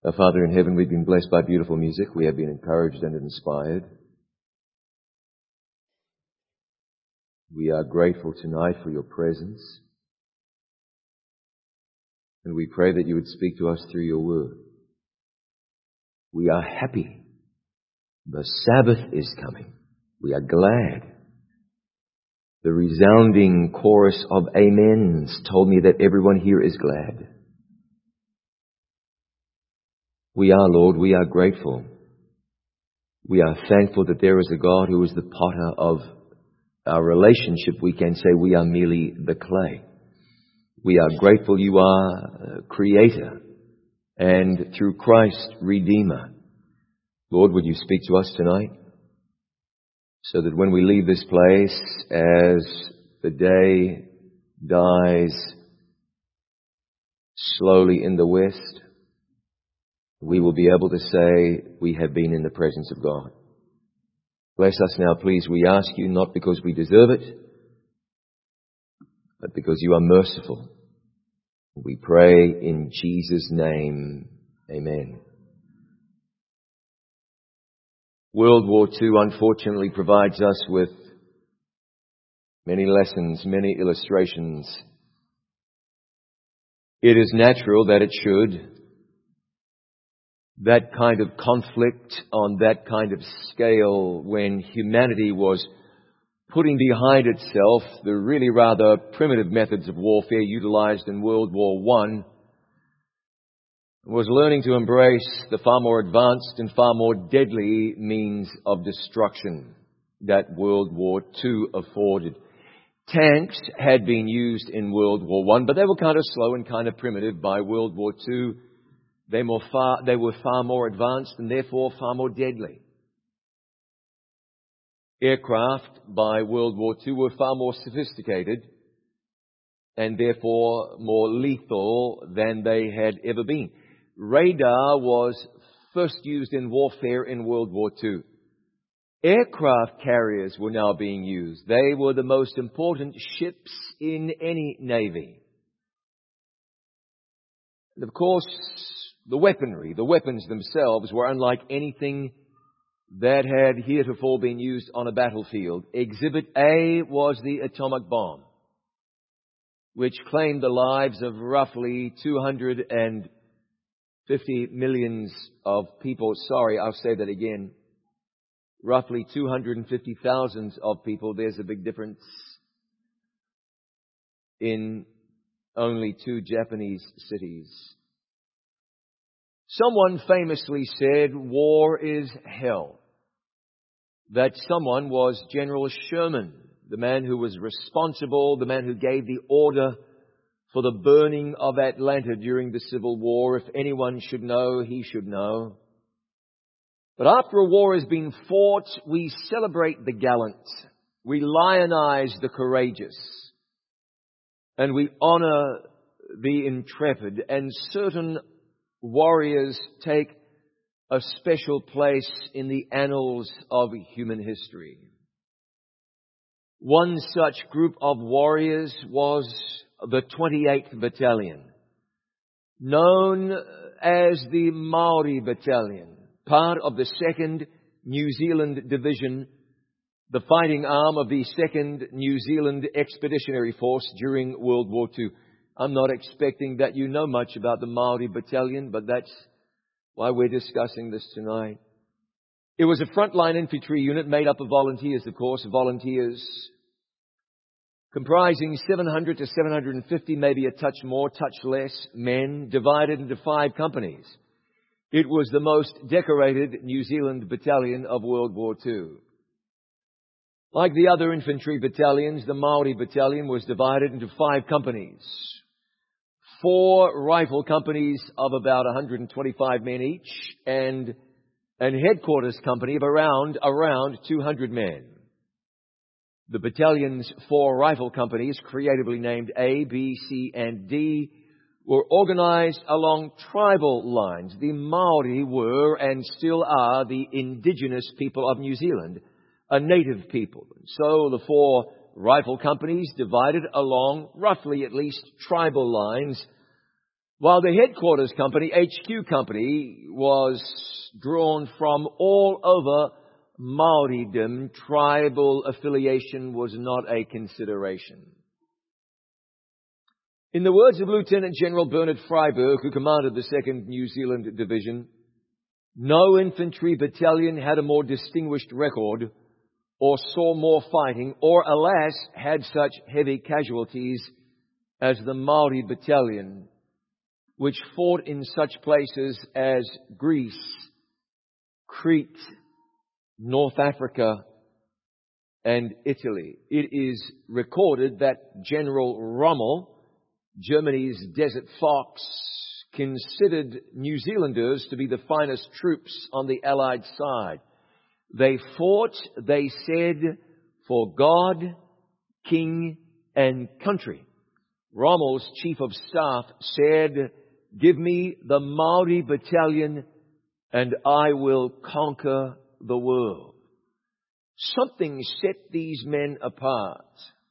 Our Father in heaven, we've been blessed by beautiful music. We have been encouraged and inspired. We are grateful tonight for your presence. And we pray that you would speak to us through your word. We are happy. The Sabbath is coming. We are glad. The resounding chorus of amens told me that everyone here is glad. We are, Lord, we are grateful. We are thankful that there is a God who is the potter of our relationship. We can say we are merely the clay. We are grateful you are Creator and through Christ, Redeemer. Lord, would you speak to us tonight so that when we leave this place, as the day dies slowly in the west, we will be able to say we have been in the presence of God. Bless us now, please. We ask you not because we deserve it, but because you are merciful. We pray in Jesus' name. Amen. World War II, unfortunately, provides us with many lessons, many illustrations. It is natural that it should. That kind of conflict on that kind of scale, when humanity was putting behind itself the really rather primitive methods of warfare utilized in World War I, was learning to embrace the far more advanced and far more deadly means of destruction that World War II afforded. Tanks had been used in World War I, but they were kind of slow and kind of primitive. By World War II, they were far more advanced and therefore far more deadly. Aircraft by World War II were far more sophisticated and therefore more lethal than they had ever been. Radar was first used in warfare in World War II. Aircraft carriers were now being used. They were the most important ships in any navy. And of course, the weapons themselves were unlike anything that had heretofore been used on a battlefield. Exhibit A was the atomic bomb, which claimed the lives of roughly 250 millions of people. Sorry, I'll say that again. Roughly 250,000 of people. There's a big difference in only 2 Japanese cities. Someone famously said, war is hell. That someone was General Sherman, the man who was responsible, the man who gave the order for the burning of Atlanta during the Civil War. If anyone should know, he should know. But after a war has been fought, we celebrate the gallant. We lionize the courageous. And we honor the intrepid. And certain warriors take a special place in the annals of human history. One such group of warriors was the 28th Battalion, known as the Maori Battalion, part of the 2nd New Zealand Division, the fighting arm of the 2nd New Zealand Expeditionary Force during World War II. I'm not expecting that you know much about the Maori Battalion, but that's why we're discussing this tonight. It was a frontline infantry unit made up of volunteers, of course, volunteers comprising 700 to 750, maybe a touch more, touch less, men, divided into 5 companies. It was the most decorated New Zealand battalion of World War II. Like the other infantry battalions, the Maori Battalion was divided into 5 companies. 4 rifle companies of about 125 men each, and an headquarters company of around 200 men. The battalion's 4 rifle companies, creatively named A, B, C, and D, were organized along tribal lines. The Maori were and still are the indigenous people of New Zealand, a native people. So the 4 rifle companies divided along roughly at least tribal lines while the headquarters company, HQ company, was drawn from all over Maoridom, tribal affiliation was not a consideration. In the words of Lieutenant General Bernard Freiberg, who commanded the 2nd New Zealand Division, no infantry battalion had a more distinguished record, or saw more fighting, or, alas, had such heavy casualties as the Maori Battalion, which fought in such places as Greece, Crete, North Africa, and Italy. It is recorded that General Rommel, Germany's Desert Fox, considered New Zealanders to be the finest troops on the Allied side. They fought, they said, for God, King, and country. Rommel's chief of staff said, "Give me the Maori battalion and I will conquer the world." Something set these men apart.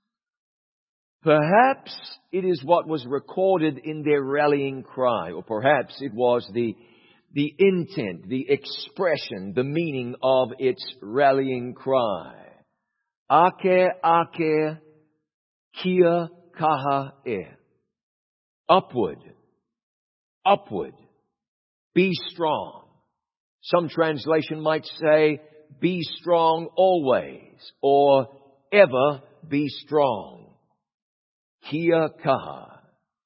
Perhaps it is what was recorded in their rallying cry, or perhaps it was the intent, the expression, the meaning of its rallying cry. Ake, ake, kia kaha e. Upward, upward, be strong. Some translation might say, be strong always, or ever be strong. Kia kaha.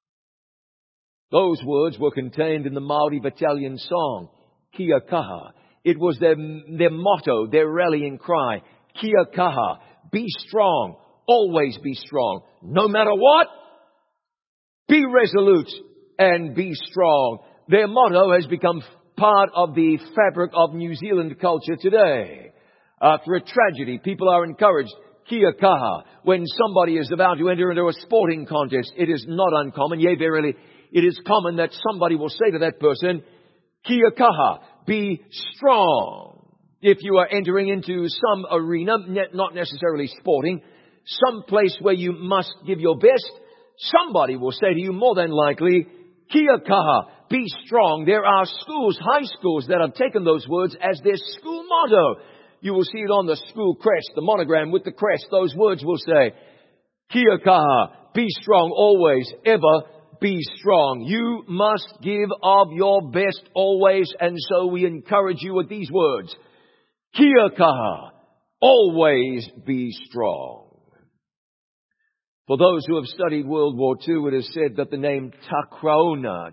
Those words were contained in the Maori Battalion song, Kia kaha. It was their motto, their rallying cry, Kia kaha. Be strong, always be strong. No matter what, be resolute and be strong. Their motto has become part of the fabric of New Zealand culture today. After a tragedy, people are encouraged, Kia kaha. When somebody is about to enter into a sporting contest, it is not uncommon, yea, verily, it is common that somebody will say to that person, Kia kaha, be strong. If you are entering into some arena, not necessarily sporting, some place where you must give your best, somebody will say to you more than likely, Kia kaha, be strong. There are schools, high schools, that have taken those words as their school motto. You will see it on the school crest, the monogram with the crest. Those words will say, Kia kaha, be strong always, ever be strong. You must give of your best always, and so we encourage you with these words. Kia kaha, always be strong. For those who have studied World War II, it is said that the name Takrauna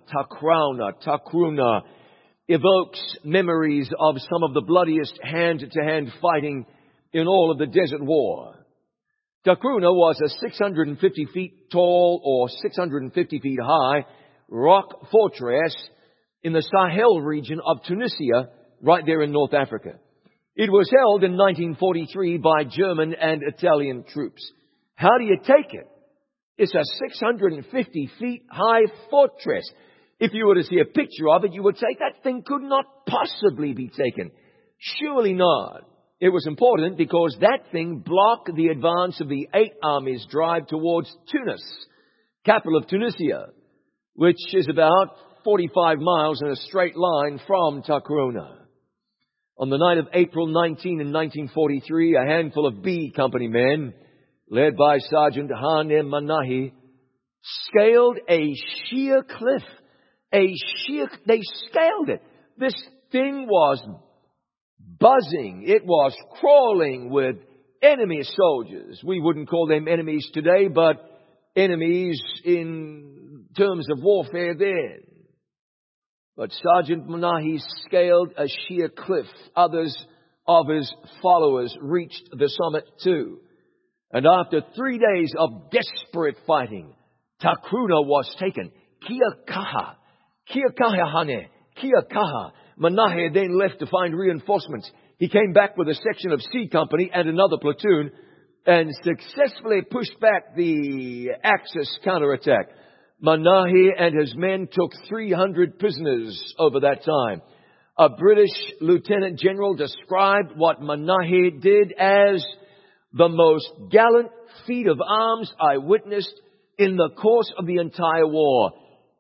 evokes memories of some of the bloodiest hand-to-hand fighting in all of the Desert War. Takruna was a 650 feet tall or 650 feet high rock fortress in the Sahel region of Tunisia, right there in North Africa. It was held in 1943 by German and Italian troops. How do you take it? It's a 650 feet high fortress. If you were to see a picture of it, you would say that thing could not possibly be taken. Surely not. It was important because that thing blocked the advance of the 8 armies' drive towards Tunis, capital of Tunisia, which is about 45 miles in a straight line from Takruna. On the night of April 19 in 1943, a handful of B Company men, led by Sergeant Hane Manahi, scaled a sheer cliff. They scaled it. This thing was buzzing. It was crawling with enemy soldiers. We wouldn't call them enemies today, but enemies in terms of warfare then. But Sergeant Manahi scaled a sheer cliff. Others of his followers reached the summit too. And after 3 days of desperate fighting, Takruna was taken. Kia kaha. Kia kaha hane. Kia kaha. Manahi then left to find reinforcements. He came back with a section of C Company and another platoon and successfully pushed back the Axis counterattack. Manahi and his men took 300 prisoners over that time. A British Lieutenant General described what Manahi did as the most gallant feat of arms I witnessed in the course of the entire war.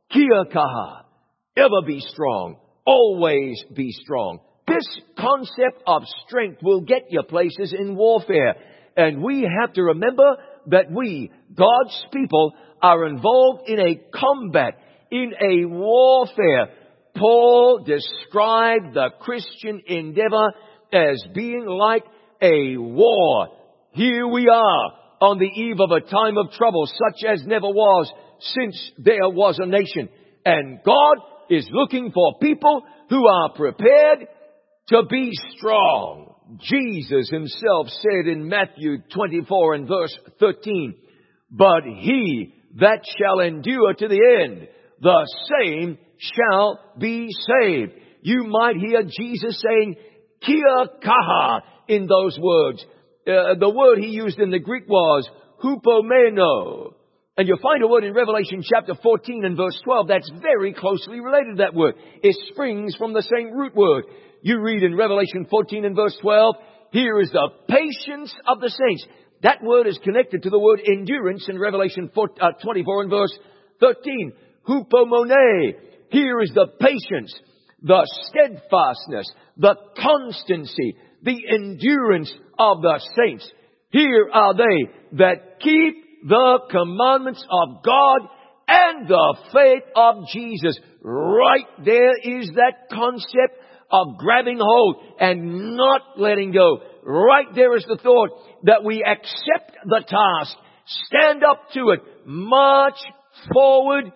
Kia kaha. Ever be strong. Always be strong. This concept of strength will get you places in warfare. And we have to remember that we, God's people, are involved in a combat, in a warfare. Paul described the Christian endeavor as being like a war. Here we are on the eve of a time of trouble such as never was since there was a nation. And God is looking for people who are prepared to be strong. Jesus himself said in Matthew 24 and verse 13, "But he that shall endure to the end, the same shall be saved." You might hear Jesus saying, "Kia kaha," in those words. The word he used in the Greek was hupomeno. And you'll find a word in Revelation chapter 14 and verse 12 that's very closely related to that word. It springs from the same root word. You read in Revelation 14 and verse 12, "Here is the patience of the saints." That word is connected to the word endurance in Revelation 24 and verse 13. Hupomone. Here is the patience, the steadfastness, the constancy, the endurance of the saints. Here are they that keep the commandments of God and the faith of Jesus. Right there is that concept of grabbing hold and not letting go. Right there is the thought that we accept the task, stand up to it, march forward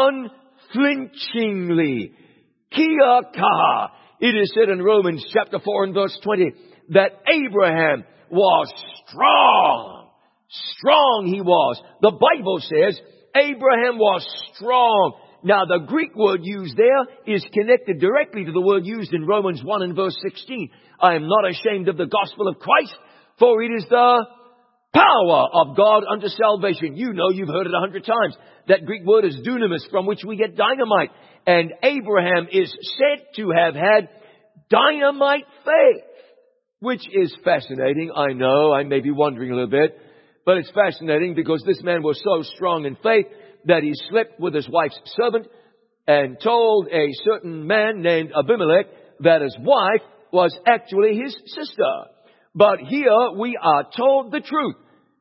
unflinchingly. Kia kaha. It is said in Romans chapter 4 and verse 20 that Abraham was strong. Strong he was. The Bible says Abraham was strong. Now the Greek word used there is connected directly to the word used in Romans 1 and verse 16. "I am not ashamed of the gospel of Christ, for it is the power of God unto salvation." You know, you've heard it 100 times. That Greek word is dunamis, from which we get dynamite. And Abraham is said to have had dynamite faith, which is fascinating. I know, I may be wondering a little bit, but it's fascinating because this man was so strong in faith that he slept with his wife's servant and told a certain man named Abimelech that his wife was actually his sister. But here we are told the truth.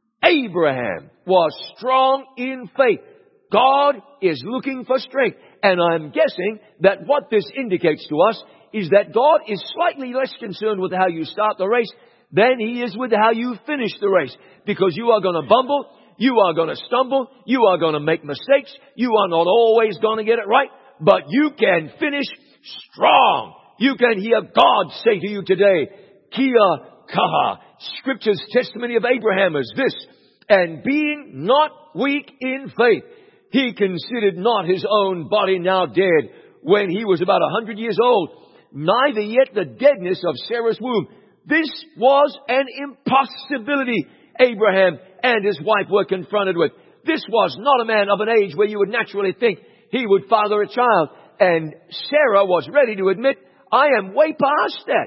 Abraham was strong in faith. God is looking for strength. And I'm guessing that what this indicates to us is that God is slightly less concerned with how you start the race than He is with how you finish the race. Because you are going to bumble, you are going to stumble, you are going to make mistakes, you are not always going to get it right, but you can finish strong. You can hear God say to you today, Kia kaha. Scripture's testimony of Abraham is this: and being not weak in faith, he considered not his own body now dead when he was about 100 years old, neither yet the deadness of Sarah's womb. This was an impossibility Abraham and his wife were confronted with. This was not a man of an age where you would naturally think he would father a child. And Sarah was ready to admit, I am way past that.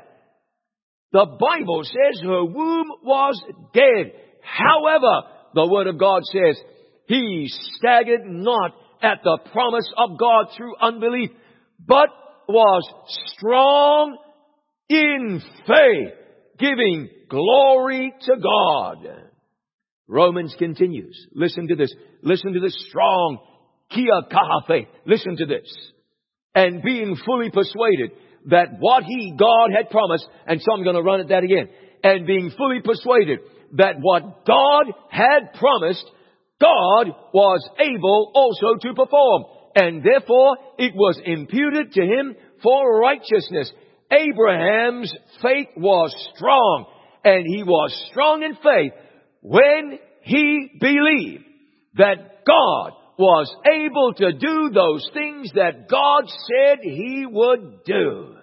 The Bible says her womb was dead. However, the Word of God says, he staggered not at the promise of God through unbelief, but was strong in faith, giving glory to God. Romans continues. Listen to this. Listen to this strong kia kaha faith. Listen to this. And being fully persuaded that what God had promised, and so I'm going to run at that again, and being fully persuaded that what God had promised, God was able also to perform, and therefore it was imputed to him for righteousness. Abraham's faith was strong, and he was strong in faith when he believed that God was able to do those things that God said he would do.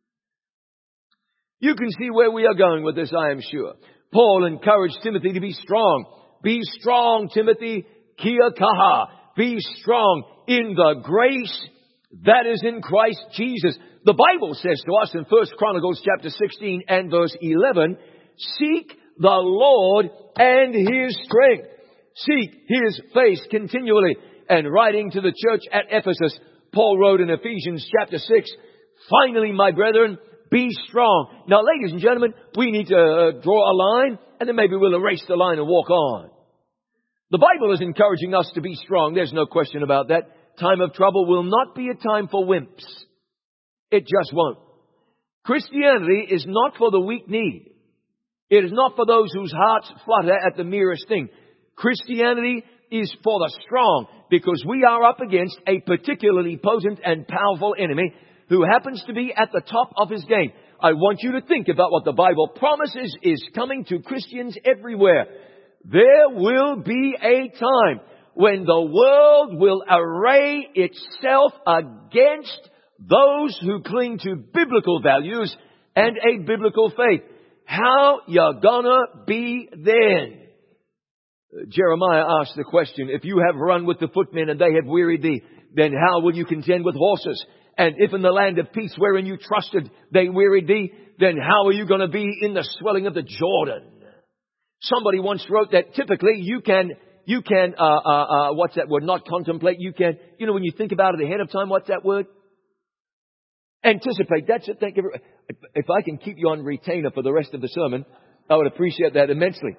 You can see where we are going with this, I am sure. Paul encouraged Timothy to be strong. Be strong, Timothy, kia kaha. Be strong in the grace that is in Christ Jesus. The Bible says to us in 1 Chronicles chapter 16 and verse 11, seek the Lord and His strength. Seek His face continually And writing to the church at Ephesus, Paul wrote in Ephesians chapter 6, "Finally, my brethren, be strong." Now, ladies and gentlemen, we need to draw a line, and then maybe we'll erase the line and walk on. The Bible is encouraging us to be strong. There's no question about that. Time of trouble will not be a time for wimps. It just won't. Christianity is not for the weak-kneed. It is not for those whose hearts flutter at the merest thing. Christianity is for the strong, because we are up against a particularly potent and powerful enemy who happens to be at the top of his game. I want you to think about what the Bible promises is coming to Christians everywhere. There will be a time when the world will array itself against those who cling to biblical values and a biblical faith. How you gonna be then? Jeremiah asked the question, "If you have run with the footmen and they have wearied thee, then how will you contend with horses? And if in the land of peace wherein you trusted they wearied thee, then how are you going to be in the swelling of the Jordan?" Somebody once wrote that typically you can, what's that word? Not contemplate. You can, when you think about it ahead of time, what's that word? Anticipate. That's it. Thank you. If I can keep you on retainer for the rest of the sermon, I would appreciate that immensely.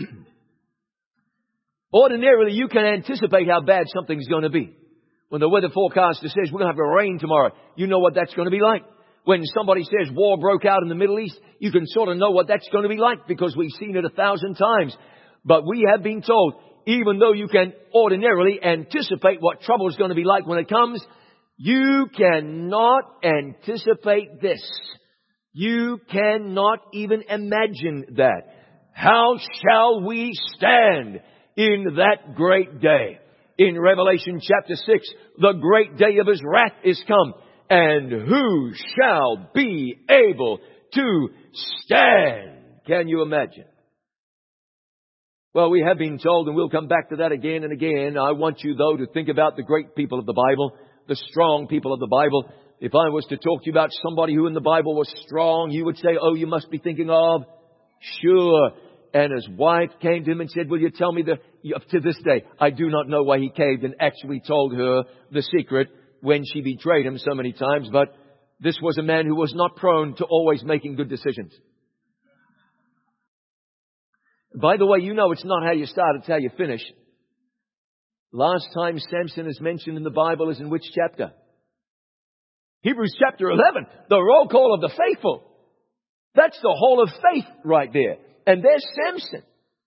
Ordinarily, you can anticipate how bad something's going to be. When the weather forecaster says we're going to have rain tomorrow, you know what that's going to be like. When somebody says war broke out in the Middle East, you can sort of know what that's going to be like because we've seen it 1,000 times. But we have been told, even though you can ordinarily anticipate what trouble is going to be like when it comes, you cannot anticipate this. You cannot even imagine that. How shall we stand in that great day? In Revelation chapter 6, the great day of His wrath is come. And who shall be able to stand? Can you imagine? Well, we have been told, and we'll come back to that again and again. I want you, though, to think about the great people of the Bible, the strong people of the Bible. If I was to talk to you about somebody who in the Bible was strong, you would say, "Oh, you must be thinking of..." Sure. And his wife came to him and said, "Will you tell me to this day, I do not know why he caved," and actually told her the secret when she betrayed him so many times. But this was a man who was not prone to always making good decisions. By the way, it's not how you start, it's how you finish. Last time Samson is mentioned in the Bible is in which chapter? Hebrews chapter 11, the roll call of the faithful. That's the whole of faith right there. And there's Samson.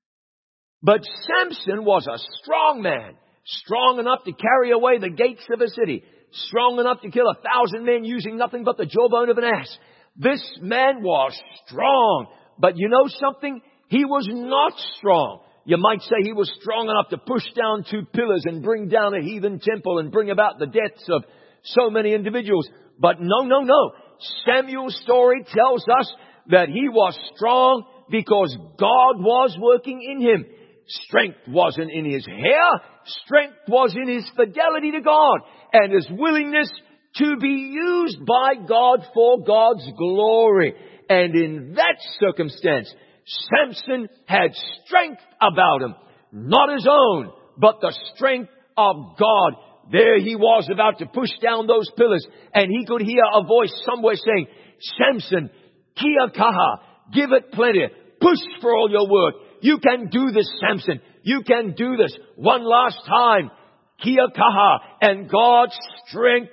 But Samson was a strong man, strong enough to carry away the gates of a city, strong enough to kill 1,000 men using nothing but the jawbone of an ass. This man was strong. But you know something? He was not strong. You might say he was strong enough to push down 2 pillars and bring down a heathen temple and bring about the deaths of so many individuals. But no. Samuel's story tells us that he was strong because God was working in him. Strength wasn't in his hair. Strength was in his fidelity to God and his willingness to be used by God for God's glory. And in that circumstance, Samson had strength about him. Not his own, but the strength of God. There he was about to push down those pillars, and he could hear a voice somewhere saying, "Samson, kia kaha, give it plenty. Push for all your work. You can do this, Samson. You can do this." One last time, kia kaha, and God's strength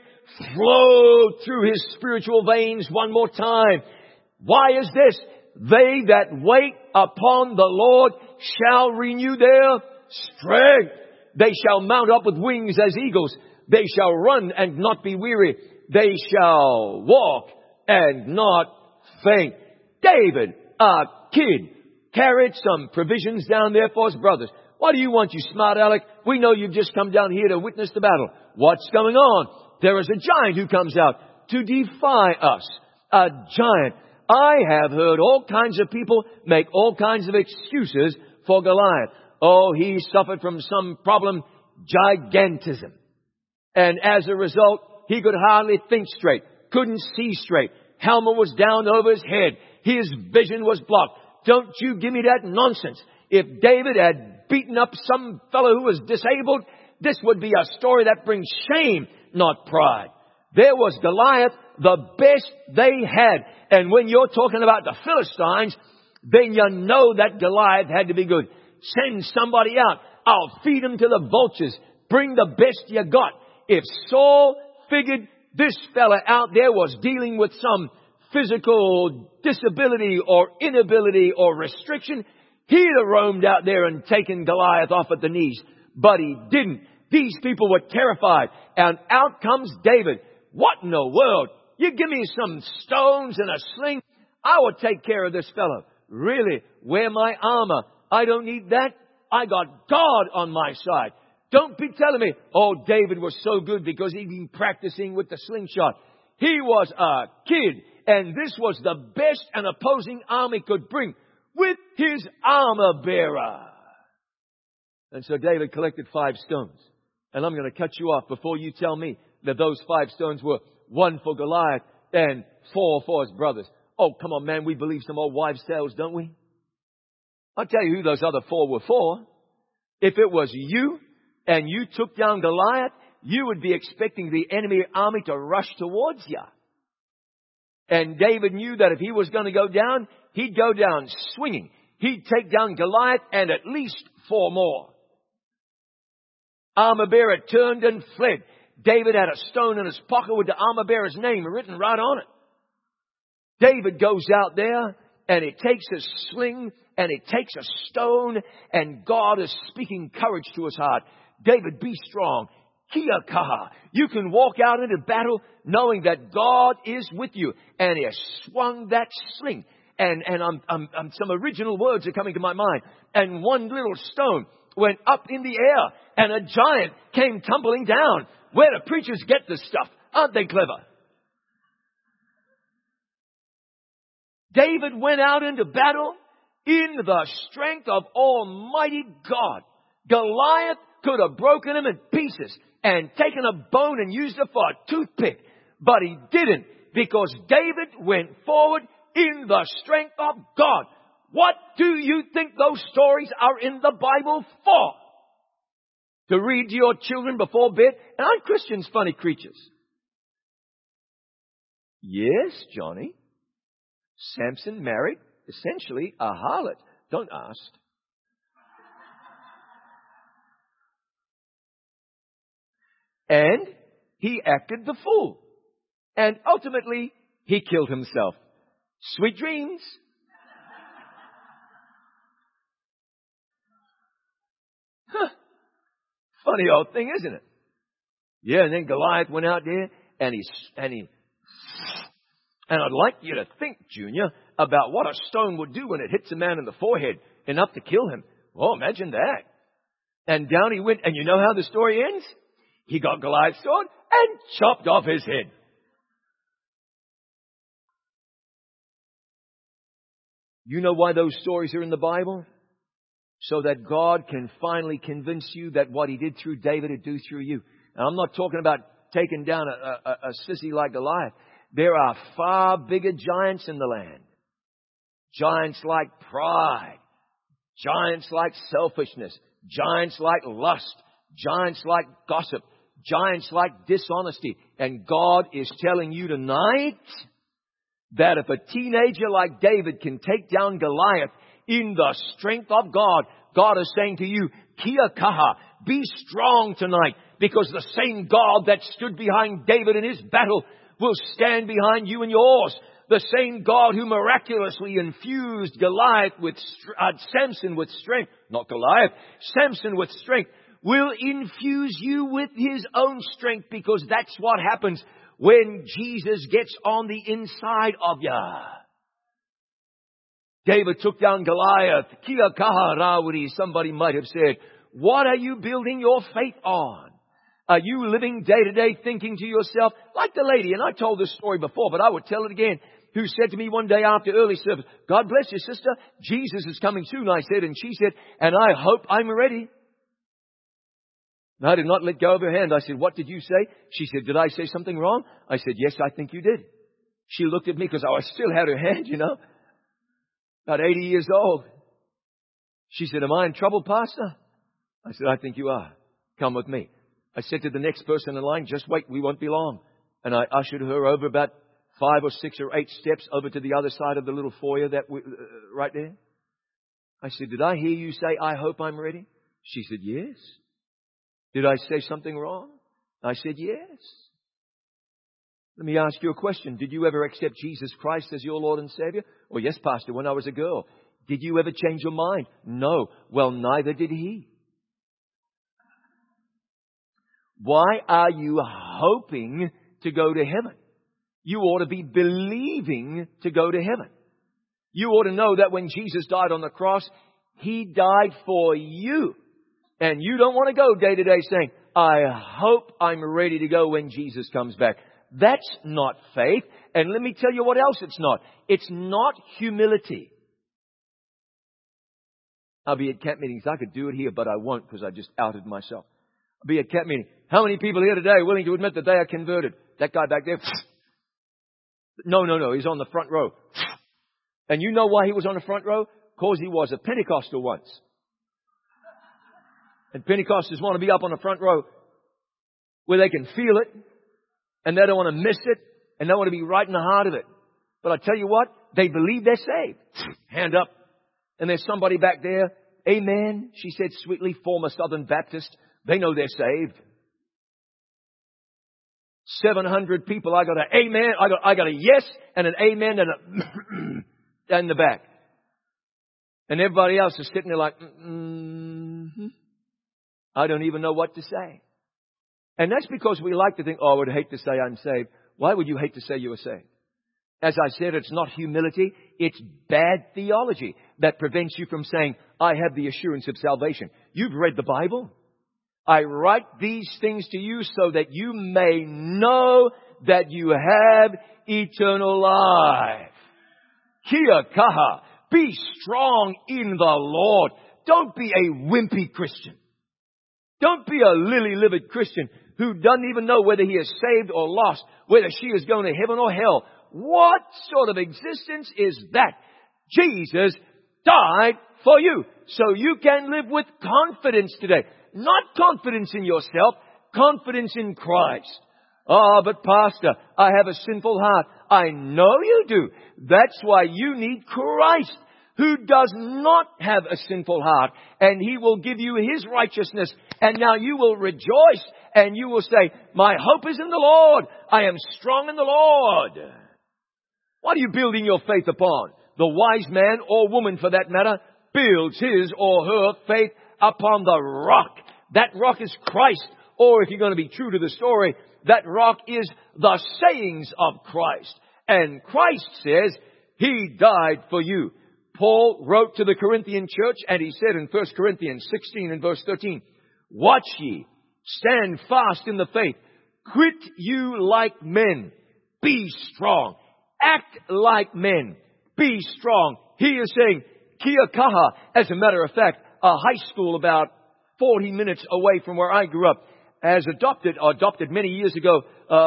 flowed through his spiritual veins one more time. Why is this? They that wait upon the Lord shall renew their strength. They shall mount up with wings as eagles. They shall run and not be weary. They shall walk and not faint. David, a kid, carried some provisions down there for his brothers. What do you want, you smart aleck? We know you've just come down here to witness the battle. What's going on? There is a giant who comes out to defy us. A giant. I have heard all kinds of people make all kinds of excuses for Goliath. Oh, he suffered from some problem, gigantism. And as a result, he could hardly think straight, couldn't see straight. Helmet was down over his head. His vision was blocked. Don't you give me that nonsense. If David had beaten up some fellow who was disabled, This would be a story that brings shame, not pride. There was Goliath, the best they had. And when you're talking about the Philistines, then you know that Goliath had to be good. Send somebody out. I'll feed them to the vultures. Bring the best you got. If Saul figured this fella out there was dealing with some physical disability or inability or restriction, he'd have roamed out there and taken Goliath off at the knees. But he didn't. These people were terrified. And out comes David. What in the world? You give me some stones and a sling, I will take care of this fellow. Really? Wear my armor. I don't need that. I got God on my side. Don't be telling me, oh, David was so good because he'd been practicing with the slingshot. He was a kid, and this was the best an opposing army could bring with his armor bearer. And so David collected 5 stones. And I'm going to cut you off before you tell me that those 5 stones were 1 for Goliath and 4 for his brothers. Oh, come on, man. We believe some old wives' tales, don't we? I'll tell you who those other 4 were for. If it was you and you took down Goliath, you would be expecting the enemy army to rush towards you. And David knew that if he was going to go down, he'd go down swinging. He'd take down Goliath and at least 4 more. Armor bearer turned and fled. David had a stone in his pocket with the armor bearer's name written right on it. David goes out there and he takes a sling and he takes a stone, and God is speaking courage to his heart. David, be strong. Kia kaha. You can walk out into battle knowing that God is with you. And he swung that sling. And some original words are coming to my mind. And one little stone went up in the air, and a giant came tumbling down. Where do preachers get this stuff? Aren't they clever? David went out into battle in the strength of Almighty God. Goliath could have broken him in pieces and taken a bone and used it for a toothpick. But he didn't, because David went forward in the strength of God. What do you think those stories are in the Bible for? To read to your children before bed? And aren't Christians funny creatures? Yes, Johnny. Samson married essentially a harlot. Don't ask. And he acted the fool. And ultimately, he killed himself. Sweet dreams. Funny old thing, isn't it? Yeah, and then Goliath went out there and I'd like you to think, Junior, about what a stone would do when it hits a man in the forehead, enough to kill him. Oh, imagine that. And down he went, and you know how the story ends? He got Goliath's sword and chopped off his head. You know why those stories are in the Bible? So that God can finally convince you that what he did through David would do through you. And I'm not talking about taking down a sissy like Goliath. There are far bigger giants in the land. Giants like pride. Giants like selfishness. Giants like lust. Giants like gossip. Giants like dishonesty. And God is telling you tonight that if a teenager like David can take down Goliath in the strength of God, God is saying to you, Kia kaha, be strong tonight, because the same God that stood behind David in his battle will stand behind you in yours. The same God who miraculously infused Samson with strength, not Goliath, Samson with strength, will infuse you with his own strength, because that's what happens when Jesus gets on the inside of you. David took down Goliath. Kia kaha rawiri, somebody might have said. What are you building your faith on? Are you living day to day thinking to yourself, like the lady, and I told this story before, but I would tell it again, who said to me one day after early service, God bless you, sister, Jesus is coming soon, I said, and she said, and I hope I'm ready. And I did not let go of her hand. I said, what did you say? She said, did I say something wrong? I said, yes, I think you did. She looked at me because I still had her hand, about 80 years old. She said, am I in trouble, Pastor? I said, I think you are. Come with me. I said to the next person in line, just wait, we won't be long. And I ushered her over about 5 or 6 or 8 steps over to the other side of the little foyer right there. I said, did I hear you say, I hope I'm ready? She said, yes. Did I say something wrong? I said, yes. Let me ask you a question. Did you ever accept Jesus Christ as your Lord and Savior? Oh, yes, Pastor, when I was a girl. Did you ever change your mind? No. Well, neither did he. Why are you hoping to go to heaven? You ought to be believing to go to heaven. You ought to know that when Jesus died on the cross, He died for you. And you don't want to go day to day saying, I hope I'm ready to go when Jesus comes back. That's not faith. And let me tell you what else it's not. It's not humility. I'll be at camp meetings. I could do it here, but I won't because I just outed myself. I'll be at camp meeting. How many people here today are willing to admit that they are converted? That guy back there? No. He's on the front row. And you know why he was on the front row? Because he was a Pentecostal once. And Pentecostals want to be up on the front row where they can feel it. And they don't want to miss it. And they want to be right in the heart of it. But I tell you what, they believe they're saved. Hand up. And there's somebody back there. Amen, she said sweetly, former Southern Baptist. They know they're saved. 700 people. I got an amen. I got a yes and an amen and a in the back. And everybody else is sitting there like, I don't even know what to say. And that's because we like to think, oh, I would hate to say I'm saved. Why would you hate to say you were saved? As I said, it's not humility. It's bad theology that prevents you from saying, I have the assurance of salvation. You've read the Bible. I write these things to you so that you may know that you have eternal life. Kia kaha. Be strong in the Lord. Don't be a wimpy Christian. Don't be a lily-livered Christian who doesn't even know whether he is saved or lost, whether she is going to heaven or hell. What sort of existence is that? Jesus died for you, so you can live with confidence today. Not confidence in yourself, confidence in Christ. Oh, but Pastor, I have a sinful heart. I know you do. That's why you need Christ, who does not have a sinful heart. And He will give you His righteousness. And now you will rejoice and you will say, my hope is in the Lord. I am strong in the Lord. What are you building your faith upon? The wise man or woman, for that matter, builds his or her faith upon the rock. That rock is Christ. Or if you're going to be true to the story, that rock is the sayings of Christ. And Christ says, He died for you. Paul wrote to the Corinthian church and he said in 1 Corinthians 16 and verse 13, watch ye, stand fast in the faith, quit you like men, be strong. Act like men. Be strong. He is saying, Kia kaha. As a matter of fact, a high school about 40 minutes away from where I grew up has adopted many years ago.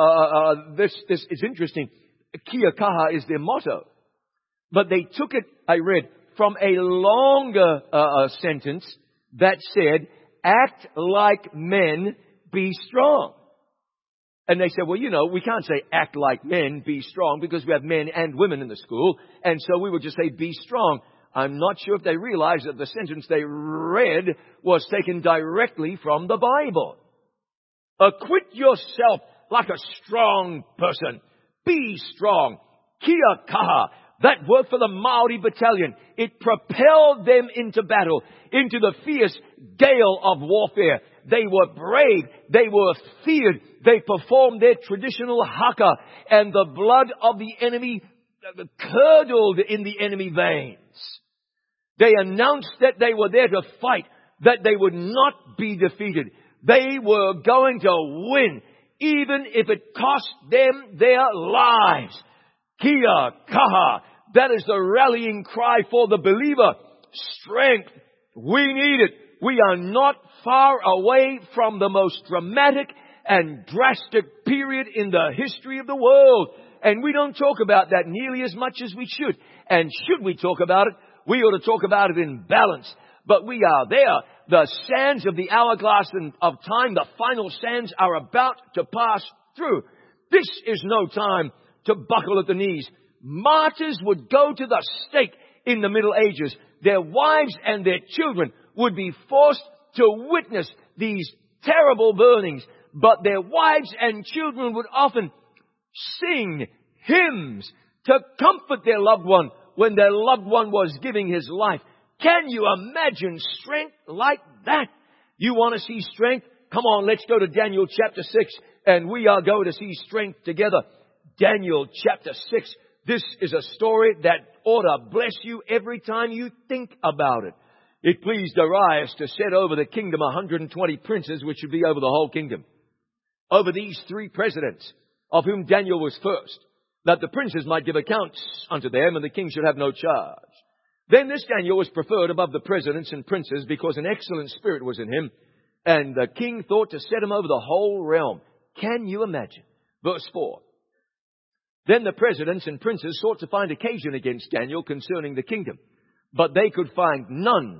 This is interesting. Kia kaha is their motto. But they took it, I read, from a longer sentence that said, act like men, be strong. And they said, well, we can't say act like men, be strong, because we have men and women in the school. And so we would just say be strong. I'm not sure if they realized that the sentence they read was taken directly from the Bible. Acquit yourself like a strong person. Be strong. Kia kaha. That word for the Maori battalion. It propelled them into battle, into the fierce gale of warfare. They were brave. They were feared. They performed their traditional haka, and the blood of the enemy curdled in the enemy veins. They announced that they were there to fight, that they would not be defeated. They were going to win, even if it cost them their lives. Kia kaha. That is the rallying cry for the believer. Strength. We need it. We are not far away from the most dramatic and drastic period in the history of the world. And we don't talk about that nearly as much as we should. And should we talk about it, we ought to talk about it in balance. but we are there. The sands of the hourglass of time, the final sands, are about to pass through. This is no time to buckle at the knees. Martyrs would go to the stake in the Middle Ages. Their wives and their children would be forced to witness these terrible burnings. But their wives and children would often sing hymns to comfort their loved one when their loved one was giving his life. Can you imagine strength like that? You want to see strength? Come on, let's go to Daniel chapter 6, and we are going to see strength together. Daniel chapter 6. This is a story that ought to bless you every time you think about it. It pleased Darius to set over the kingdom 120 princes, which should be over the whole kingdom, over these 3 presidents, of whom Daniel was first, that the princes might give accounts unto them, and the king should have no charge. Then this Daniel was preferred above the presidents and princes, because an excellent spirit was in him, and the king thought to set him over the whole realm. Can you imagine? Verse 4. Then the presidents and princes sought to find occasion against Daniel concerning the kingdom, but they could find none.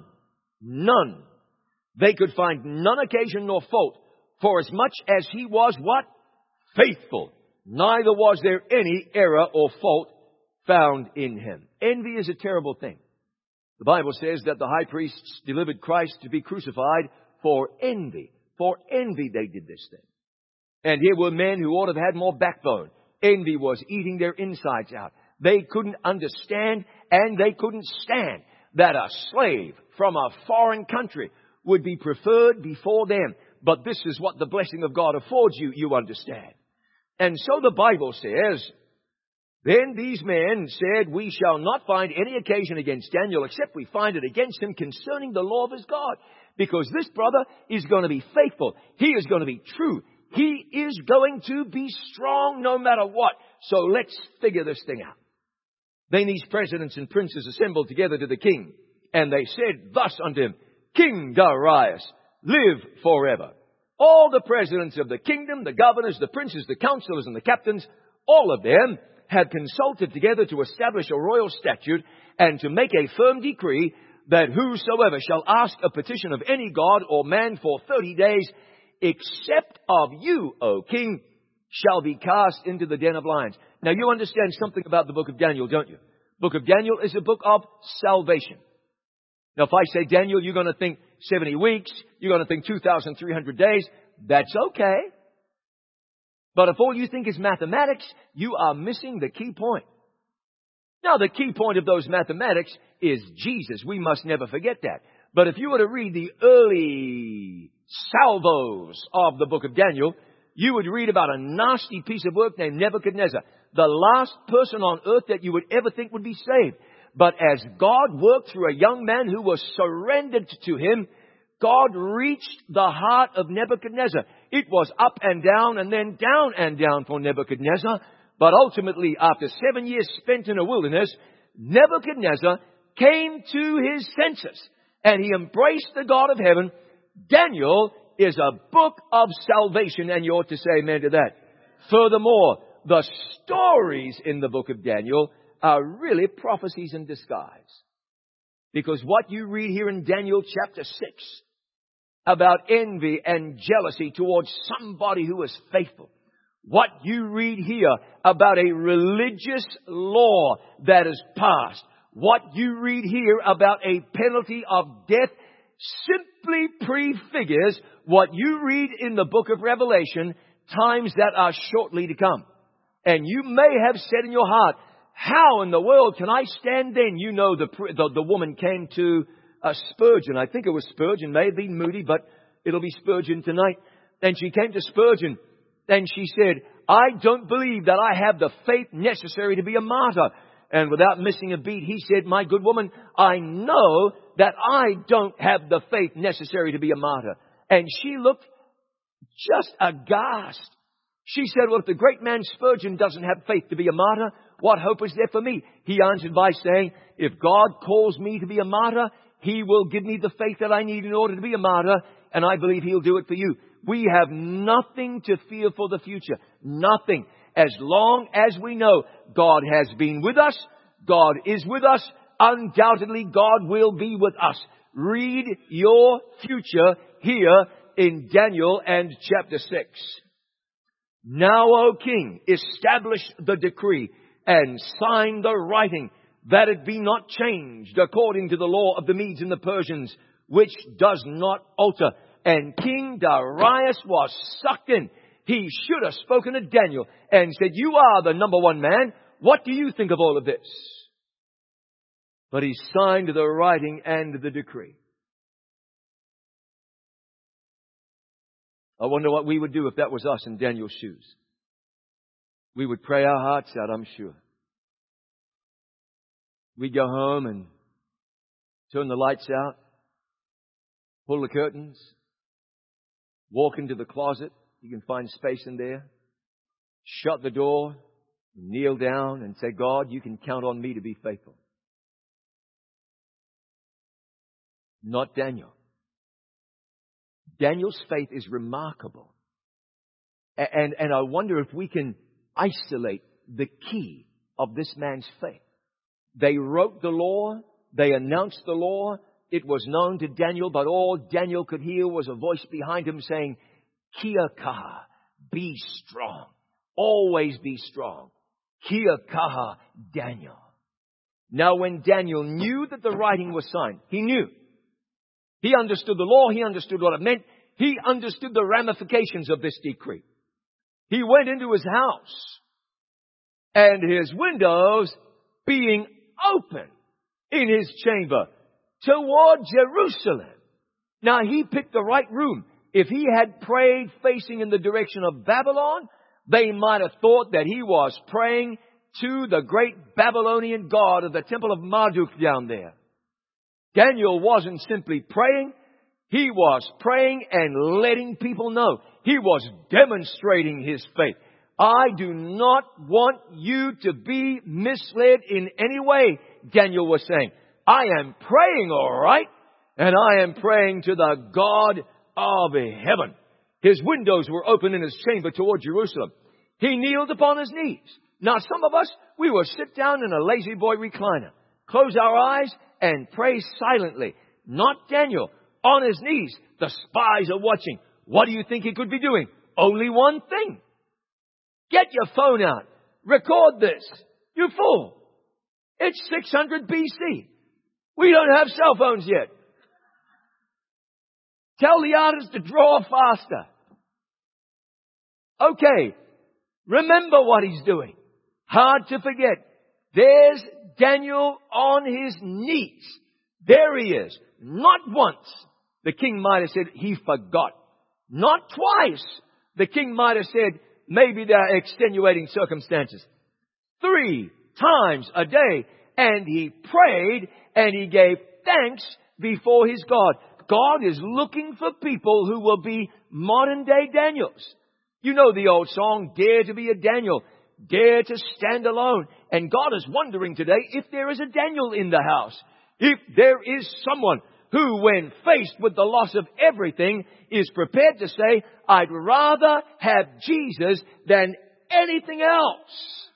They could find none occasion nor fault, for as much as he was what? Faithful. Neither was there any error or fault found in him. Envy is a terrible thing. The Bible says that the high priests delivered Christ to be crucified for envy. For envy they did this thing. And here were men who ought to have had more backbone. Envy was eating their insides out. They couldn't understand and they couldn't stand that a slave from a foreign country would be preferred before them. But this is what the blessing of God affords you, you understand. And so the Bible says, then these men said, we shall not find any occasion against Daniel except we find it against him concerning the law of his God. Because this brother is going to be faithful. He is going to be true. He is going to be strong no matter what. So let's figure this thing out. Then these presidents and princes assembled together to the king, and they said thus unto him, King Darius, live forever. All the presidents of the kingdom, the governors, the princes, the counselors, and the captains, all of them have consulted together to establish a royal statute and to make a firm decree that whosoever shall ask a petition of any god or man for 30 days, except of you, O king, shall be cast into the den of lions. Now you understand something about the book of Daniel, don't you? Book of Daniel is a book of salvation. Now if I say Daniel, you're going to think 70 weeks, you're going to think 2,300 days. That's okay. But if all you think is mathematics, you are missing the key point. Now the key point of those mathematics is Jesus. We must never forget that. But if you were to read the early salvos of the book of Daniel, you would read about a nasty piece of work named Nebuchadnezzar, the last person on earth that you would ever think would be saved. But as God worked through a young man who was surrendered to him, God reached the heart of Nebuchadnezzar. It was up and down and then down and down for Nebuchadnezzar. But ultimately, after 7 years spent in a wilderness, Nebuchadnezzar came to his senses and he embraced the God of heaven. Daniel is a book of salvation, and you ought to say amen to that. Furthermore, the stories in the book of Daniel are really prophecies in disguise. Because what you read here in Daniel chapter 6 about envy and jealousy towards somebody who is faithful, what you read here about a religious law that is passed, what you read here about a penalty of death simply prefigures what you read in the book of Revelation, times that are shortly to come. And you may have said in your heart, how in the world can I stand then? You know the woman came to Spurgeon. I think it was Spurgeon, may have been Moody, but it'll be Spurgeon tonight. And she came to Spurgeon and she said, I don't believe that I have the faith necessary to be a martyr. And without missing a beat, he said, my good woman, I know that I don't have the faith necessary to be a martyr. And she looked just aghast. She said, well, if the great man Spurgeon doesn't have faith to be a martyr, what hope is there for me? He answered by saying, if God calls me to be a martyr, He will give me the faith that I need in order to be a martyr, and I believe He'll do it for you. We have nothing to fear for the future. Nothing. As long as we know God has been with us, God is with us, undoubtedly God will be with us. read your future here in Daniel and chapter 6. Now, O king, establish the decree and sign the writing, that it be not changed according to the law of the Medes and the Persians, which does not alter. And King Darius was sucked in. He should have spoken to Daniel and said, you are the number one man. What do you think of all of this? But he signed the writing and the decree. I wonder what we would do if that was us in Daniel's shoes. We would pray our hearts out, I'm sure. We'd go home and turn the lights out, pull the curtains, walk into the closet. You can find space in there. Shut the door, kneel down and say, God, you can count on me to be faithful. Not Daniel. Daniel's faith is remarkable. And I wonder if we can isolate the key of this man's faith. They wrote the law. They announced the law. It was known to Daniel, but all Daniel could hear was a voice behind him saying, Kia kaha, be strong. Always be strong. Kia kaha, Daniel. Now when Daniel knew that the writing was signed, he knew. He understood the law. He understood what it meant. He understood the ramifications of this decree. He went into his house and his windows being open in his chamber toward Jerusalem. Now he picked the right room. If he had prayed facing in the direction of Babylon, they might have thought that he was praying to the great Babylonian god of the temple of Marduk down there. Daniel wasn't simply praying. He was praying and letting people know. He was demonstrating his faith. I do not want you to be misled in any way, Daniel was saying. I am praying, all right, and I am praying to the God of heaven. His windows were open in his chamber toward Jerusalem. He kneeled upon his knees. Now, some of us, we will sit down in a lazy boy recliner, close our eyes, and pray silently. Not Daniel. On his knees, the spies are watching. What do you think he could be doing? Only one thing. Get your phone out. Record this. You fool. It's 600 BC. We don't have cell phones yet. Tell the artist to draw faster. Okay. Remember what he's doing. Hard to forget. There's Daniel on his knees. There he is. Not once. The king might have said he forgot. Not twice. The king might have said maybe there are extenuating circumstances. 3 times a day. And he prayed and he gave thanks before his God. God is looking for people who will be modern day Daniels. You know the old song, Dare to be a Daniel. Dare to stand alone. And God is wondering today if there is a Daniel in the house. If there is someone who, when faced with the loss of everything, is prepared to say, I'd rather have Jesus than anything else.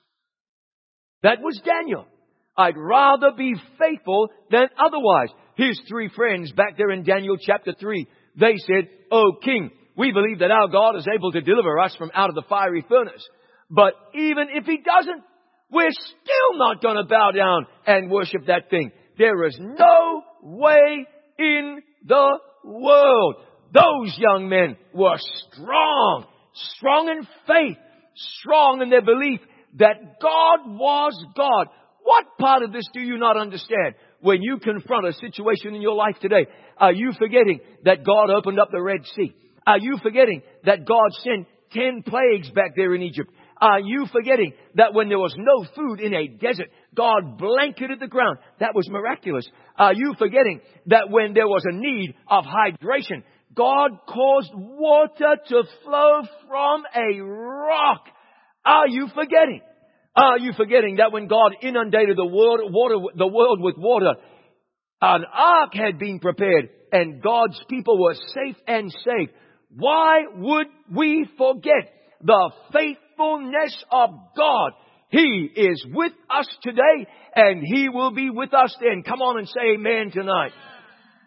That was Daniel. I'd rather be faithful than otherwise. His 3 friends back there in Daniel chapter 3, they said, O king, we believe that our God is able to deliver us from out of the fiery furnace. But even if he doesn't, we're still not going to bow down and worship that thing. There is no way in the world. Those young men were strong in faith, strong in their belief that God was God. What part of this do you not understand? When you confront a situation in your life today, are you forgetting that God opened up the Red Sea? Are you forgetting that God sent 10 plagues back there in Egypt? Are you forgetting that when there was no food in a desert, God blanketed the ground? That was miraculous. Are you forgetting that when there was a need of hydration, God caused water to flow from a rock? Are you forgetting? Are you forgetting that when God inundated the world with water, an ark had been prepared and God's people were safe and safe? Why would we forget the faithfulness of God? He is with us today and He will be with us then. Come on and say amen tonight.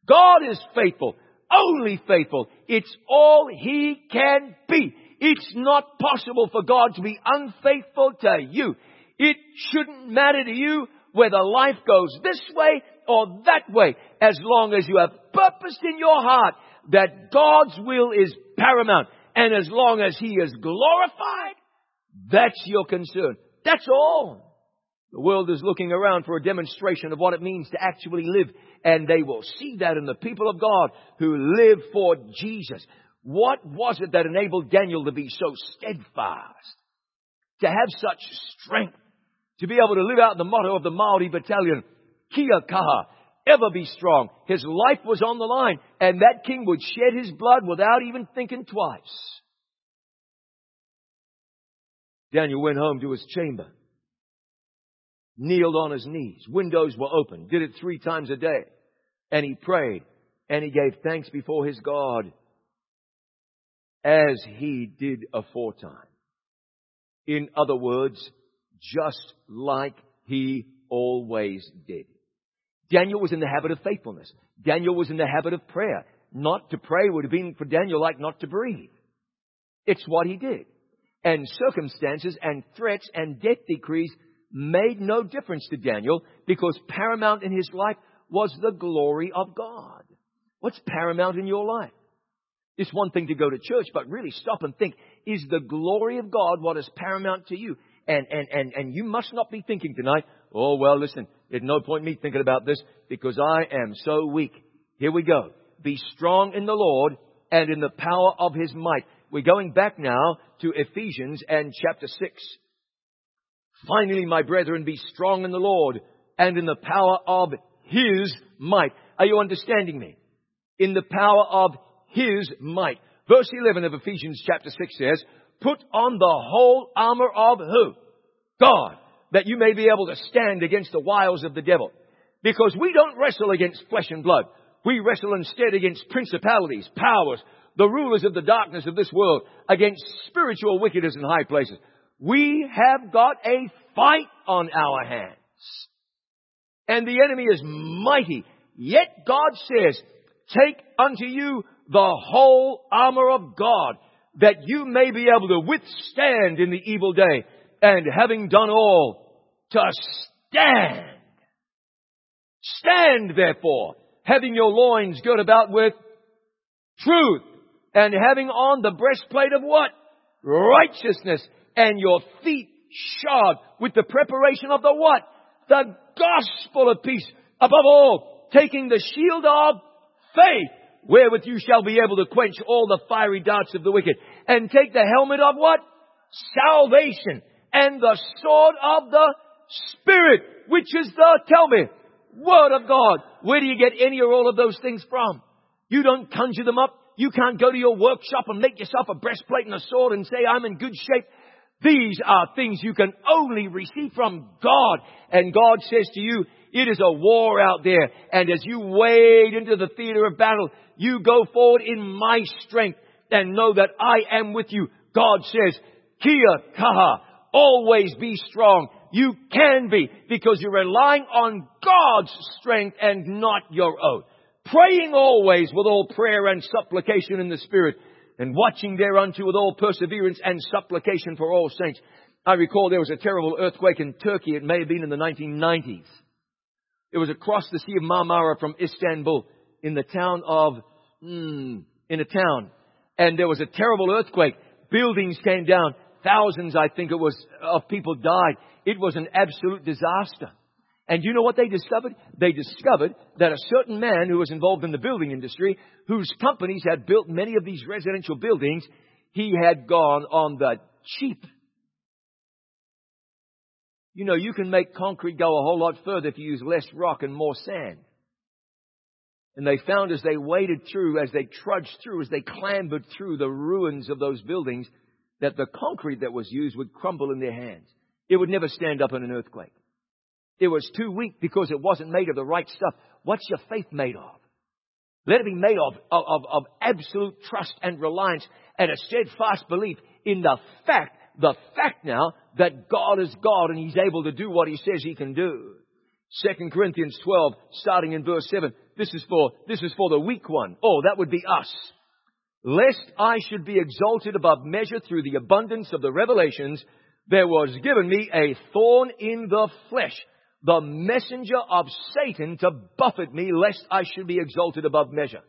God is faithful, only faithful. It's all He can be. It's not possible for God to be unfaithful to you. It shouldn't matter to you whether life goes this way or that way, as long as you have purposed in your heart that God's will is paramount. And as long as He is glorified, that's your concern. That's all. The world is looking around for a demonstration of what it means to actually live. And they will see that in the people of God who live for Jesus. What was it that enabled Daniel to be so steadfast? To have such strength? To be able to live out the motto of the Maori battalion, Kia kaha, ever be strong. His life was on the line, and that king would shed his blood without even thinking twice. Daniel went home to his chamber, kneeled on his knees. Windows were open, did it 3 times a day. And he prayed, and he gave thanks before his God, as he did aforetime. In other words, just like he always did. Daniel was in the habit of faithfulness. Daniel was in the habit of prayer. Not to pray would have been for Daniel like not to breathe. It's what he did. And circumstances and threats and death decrees made no difference to Daniel, because paramount in his life was the glory of God. What's paramount in your life? It's one thing to go to church, but really stop and think, is the glory of God what is paramount to you? And you must not be thinking tonight, oh, well, listen, there's no point me thinking about this because I am so weak. Here we go. Be strong in the Lord and in the power of His might. We're going back now to Ephesians and chapter 6. Finally, my brethren, be strong in the Lord and in the power of His might. Are you understanding me? In the power of His might. Verse 11 of Ephesians chapter 6 says, put on the whole armor of who? God, that you may be able to stand against the wiles of the devil. Because we don't wrestle against flesh and blood. We wrestle instead against principalities, powers, the rulers of the darkness of this world, against spiritual wickedness in high places. We have got a fight on our hands. And the enemy is mighty. Yet God says, take unto you the whole armor of God, that you may be able to withstand in the evil day, and having done all, to stand. Stand therefore, having your loins girt about with truth, and having on the breastplate of what? Righteousness, and your feet shod with the preparation of the what? The gospel of peace. Above all, taking the shield of faith, wherewith you shall be able to quench all the fiery darts of the wicked. And take the helmet of what? Salvation. And the sword of the Spirit, which is the, tell me, Word of God. Where do you get any or all of those things from? You don't conjure them up. You can't go to your workshop and make yourself a breastplate and a sword and say, I'm in good shape. These are things you can only receive from God. And God says to you, it is a war out there. And as you wade into the theater of battle, you go forward in my strength and know that I am with you. God says, Kia kaha, always be strong. You can be, because you're relying on God's strength and not your own. Praying always with all prayer and supplication in the Spirit, and watching thereunto with all perseverance and supplication for all saints. I recall there was a terrible earthquake in Turkey. It may have been in the 1990s. It was across the Sea of Marmara from Istanbul in the town of, in a town. And there was a terrible earthquake. Buildings came down. Thousands, I think it was, of people died. It was an absolute disaster. And you know what they discovered? They discovered that a certain man who was involved in the building industry, whose companies had built many of these residential buildings, he had gone on the cheap. You know, you can make concrete go a whole lot further if you use less rock and more sand. And they found as they waded through, as they trudged through, as they clambered through the ruins of those buildings, that the concrete that was used would crumble in their hands. It would never stand up in an earthquake. It was too weak because it wasn't made of the right stuff. What's your faith made of? Let it be made of absolute trust and reliance and a steadfast belief in the fact now that God is God and He's able to do what He says He can do. 2 Corinthians 12, starting in verse 7. This is for the weak one. Oh, that would be us. Lest I should be exalted above measure through the abundance of the revelations, there was given me a thorn in the flesh, the messenger of Satan to buffet me, lest I should be exalted above measure.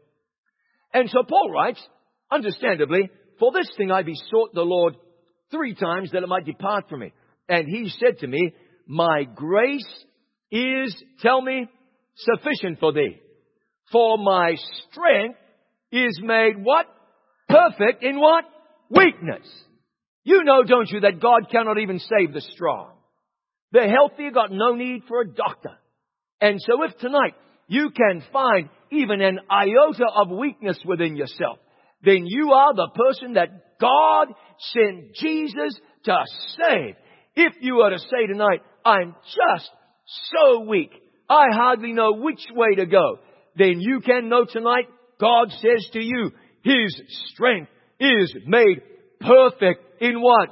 And so Paul writes, understandably, for this thing I besought the Lord 3 times that it might depart from me. And he said to me, my grace is, tell me, sufficient for thee. For my strength is made what? Perfect in what? Weakness. You know, don't you, that God cannot even save the strong. The healthy got no need for a doctor. And so if tonight you can find even an iota of weakness within yourself, then you are the person that God sent Jesus to save. If you were to say tonight, I'm just so weak, I hardly know which way to go, then you can know tonight, God says to you, His strength is made perfect in what?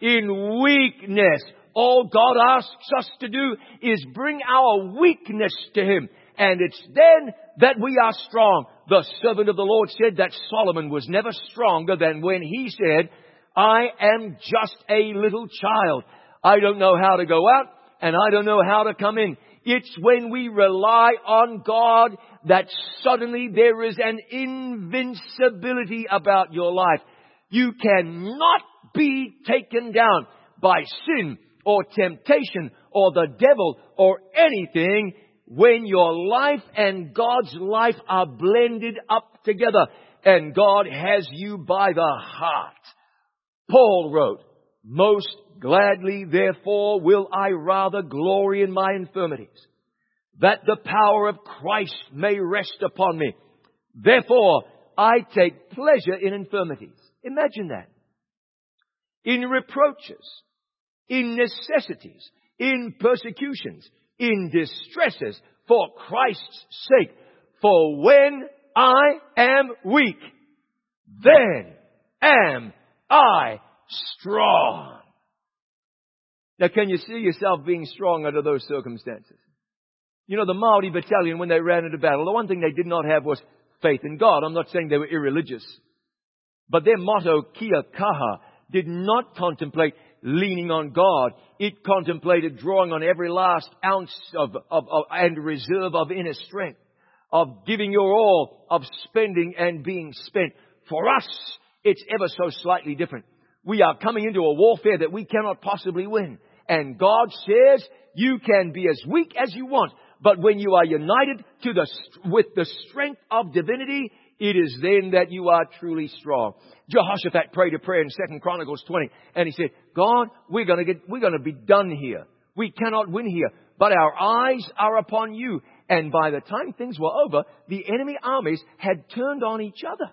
In weakness. All God asks us to do is bring our weakness to Him. And it's then that we are strong. The servant of the Lord said that Solomon was never stronger than when he said, I am just a little child. I don't know how to go out and I don't know how to come in. It's when we rely on God that suddenly there is an invincibility about your life. You cannot be taken down by sin or temptation or the devil or anything when your life and God's life are blended up together and God has you by the heart. Paul wrote, most gladly, therefore, will I rather glory in my infirmities, that the power of Christ may rest upon me. Therefore, I take pleasure in infirmities. Imagine that. In reproaches, in necessities, in persecutions, in distresses, for Christ's sake. For when I am weak, then am I strong. Now, can you see yourself being strong under those circumstances? You know, the Maori battalion, when they ran into battle, the one thing they did not have was faith in God. I'm not saying they were irreligious. But their motto, Kia Kaha, did not contemplate leaning on God. It contemplated drawing on every last ounce and reserve of inner strength, of giving your all, of spending and being spent. For us, it's ever so slightly different. We are coming into a warfare that we cannot possibly win. And God says you can be as weak as you want. But when you are united with the strength of divinity, it is then that you are truly strong. Jehoshaphat prayed a prayer in 2 Chronicles 20, and he said, God, we're going to be done here. We cannot win here, but our eyes are upon you. And by the time things were over, the enemy armies had turned on each other.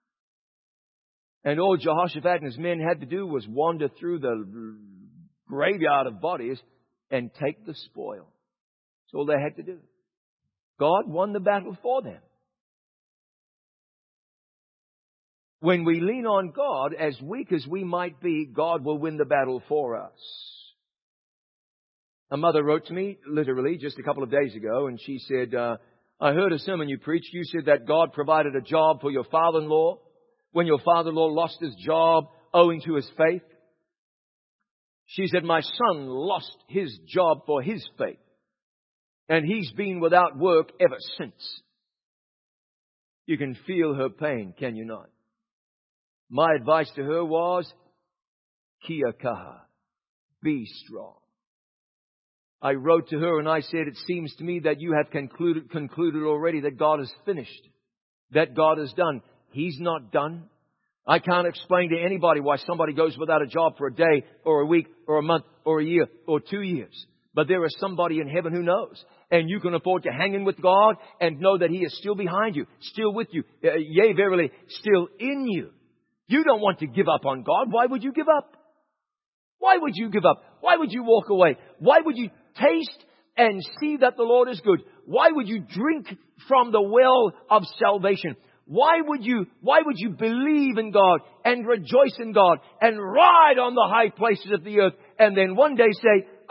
And all Jehoshaphat and his men had to do was wander through the graveyard of bodies and take the spoil. That's all they had to do. God won the battle for them. When we lean on God, as weak as we might be, God will win the battle for us. A mother wrote to me, literally, just a couple of days ago, and she said, I heard a sermon you preached. You said that God provided a job for your father-in-law when your father-in-law lost his job owing to his faith. She said, my son lost his job for his faith, and he's been without work ever since. You can feel her pain, can you not? My advice to her was, Kia kaha, be strong. I wrote to her and I said, it seems to me that you have concluded already that God is finished, that God is done. He's not done. I can't explain to anybody why somebody goes without a job for a day or a week or a month or a year or 2 years. But there is somebody in heaven who knows. And you can afford to hang in with God and know that He is still behind you, still with you, yea, verily, still in you. You don't want to give up on God. Why would you give up? Why would you give up? Why would you walk away? Why would you taste and see that the Lord is good? Why would you drink from the well of salvation? Why would you believe in God and rejoice in God and ride on the high places of the earth and then one day say,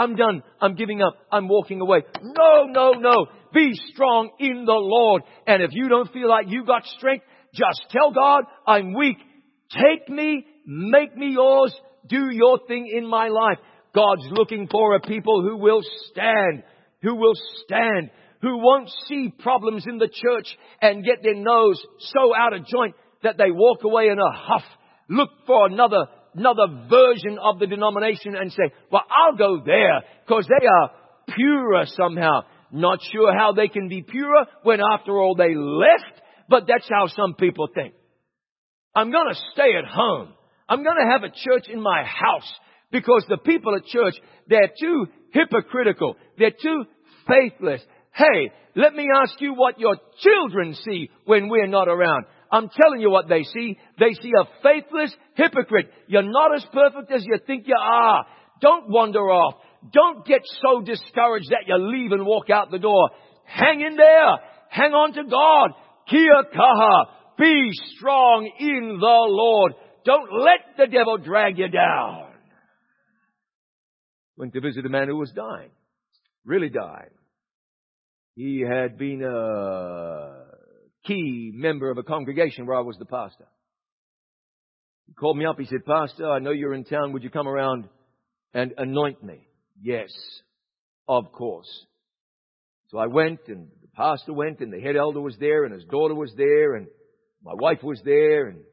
I'm done. I'm giving up. I'm walking away. No, no, no. Be strong in the Lord. And if you don't feel like you got strength, just tell God, I'm weak. Take me, make me yours. Do your thing in my life. God's looking for a people who will stand, who won't see problems in the church and get their nose so out of joint that they walk away in a huff, look for another version of the denomination and say, well, I'll go there because they are purer somehow. Not sure how they can be purer when after all they left, but that's how some people think. I'm going to stay at home. I'm going to have a church in my house because the people at church, they're too hypocritical. They're too faithless. Hey, let me ask you what your children see when we're not around. I'm telling you what they see. They see a faithless hypocrite. You're not as perfect as you think you are. Don't wander off. Don't get so discouraged that you leave and walk out the door. Hang in there. Hang on to God. Kia kaha. Be strong in the Lord. Don't let the devil drag you down. Went to visit a man who was dying. Really dying. He had been a key member of a congregation where I was the pastor. He called me up. He said, Pastor, I know you're in town. Would you come around and anoint me? Yes, of course. So I went, and the pastor went, and the head elder was there, and his daughter was there, and my wife was there. And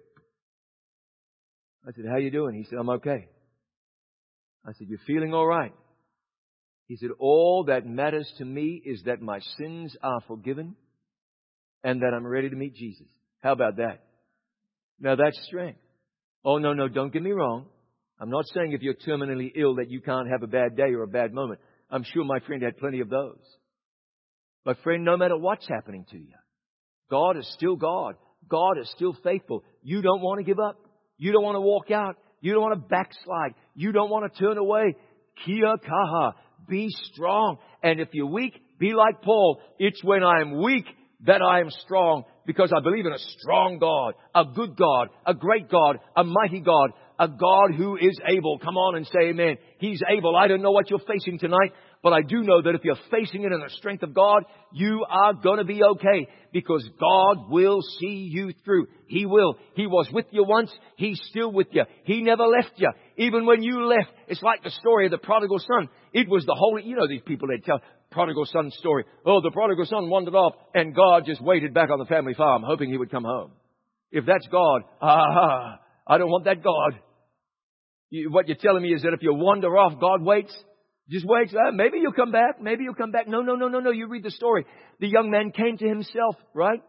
I said, how you doing? He said, I'm okay. I said, you're feeling all right? He said, all that matters to me is that my sins are forgiven and that I'm ready to meet Jesus. How about that? Now that's strength. Oh, no, don't get me wrong. I'm not saying if you're terminally ill that you can't have a bad day or a bad moment. I'm sure my friend had plenty of those. But friend, no matter what's happening to you, God is still God. God is still faithful. You don't want to give up. You don't want to walk out. You don't want to backslide. You don't want to turn away. Kia kaha. Be strong. And if you're weak, be like Paul. It's when I am weak that I am strong, because I believe in a strong God, a good God, a great God, a mighty God, a God who is able. Come on and say amen. He's able. I don't know what you're facing tonight, but I do know that if you're facing it in the strength of God, you are going to be okay, because God will see you through. He will. He was with you once. He's still with you. He never left you. Even when you left, it's like the story of the prodigal son. It was the holy, these people, they tell prodigal son story. Oh, the prodigal son wandered off and God just waited back on the family farm hoping he would come home. If that's God, I don't want that God. What you're telling me is that if you wander off, God waits. Just waits. Maybe you'll come back. Maybe you'll come back. No. You read the story. The young man came to himself, right?